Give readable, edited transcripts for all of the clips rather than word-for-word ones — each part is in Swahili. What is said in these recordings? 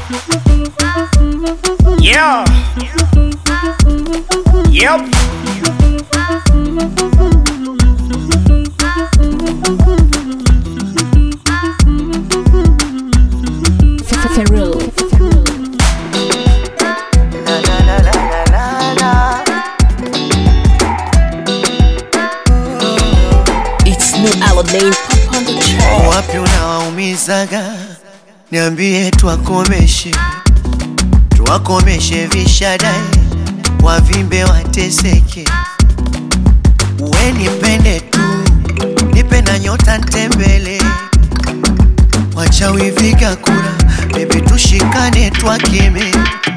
Yeah. Yep. It's new Aladdin pop on the track. Wapi unawaumizaga? Niambie tuwakomeshe vishadai, wavimbe wateseke. Uwe nipende tu, nipe na nyota ntembele. Wachawi viga kura, baby tushikane twakeme.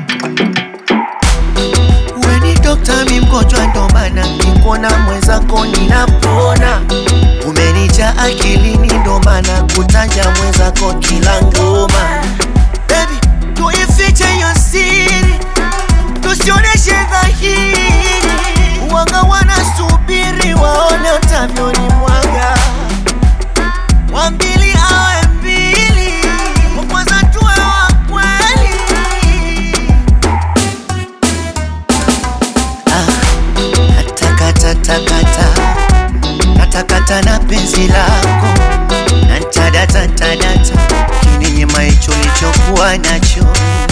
Uwe ni dokta mi mgonjwa ndo maana nikikuona mwenzako ninapona. Umenija akilini ndo maana kutaja mwenzako kila ngoma. Baby, tuifiche hiyo siri, tusioneshe dhahiri. Wanga wanasubiri waone utavyoni mwaga. Wambili awe mbili, wa kwanza tuwe wa kweli. Natakata na penzi lako, nantadata kininyima hicho lichokuwa nacho.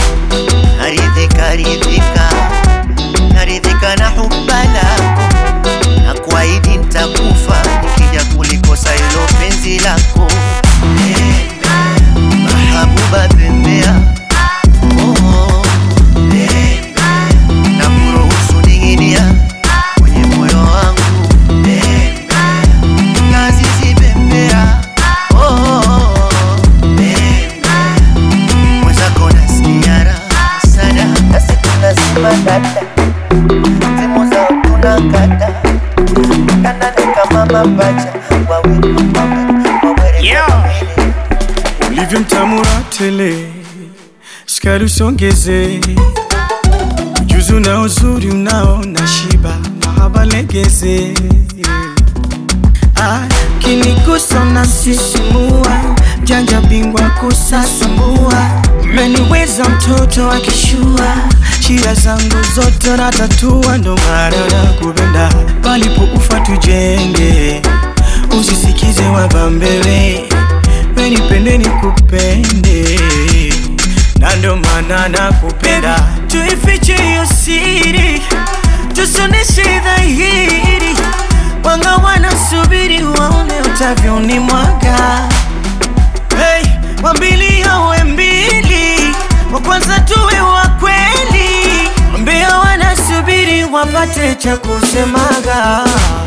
Naridhika na huba lako, na kuahidi nitakufa nikija kulikosa hilo penzi lako. Mahabuba bembea, oh, na kuruhusu ning'inia kwenye moyo wangu. Nazizi bembea, oh, mwenzako nasikia raha sana. Nasi tunazima data, simu zao tunakata, kanane kama mapacha, wawili Yeah. Ulivyo mtamura tele, sukari usongeze, ujuzi na uzuri unao na shiba, mahaba legeze. Kinigusa na sisimua, janja bingwa kusasambua. Umeniweza mtoto akishua, shida zangu zote natatua. Ndo maana nakupenda, palipo ufa tujenge. Usisikize wabambewe, wenipende nikupende. Na ndo maana nakupenda, tuifiche hiyo siri, tusioneshe dhahiri. Wanga wanasubiri waone utavyoni mwaga. Hey, wambili awe mbili, wa kwanza tuwe wa kweli. Mbea wanasubiri wapate cha kusemaga.